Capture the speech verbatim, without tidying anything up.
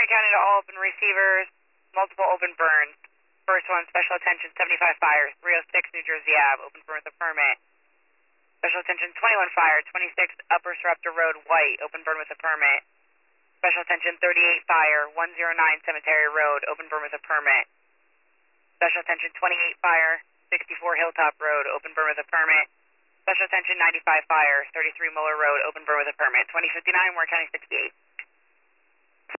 County to all open receivers, multiple open burns. First one, special attention, seventy-five fire, three oh six New Jersey Ave, open burn with a permit. Special attention, twenty-one fire, twenty-six Upper Sarepta Road, White, open burn with a permit. Special attention, thirty-eight fire, one oh nine Cemetery Road, open burn with a permit. Special attention, twenty-eight fire, sixty-four Hilltop Road, open burn with a permit. Special attention, ninety-five fire, thirty-three Muller Road, open burn with a permit. twenty fifty-nine, Warren County sixty-eight.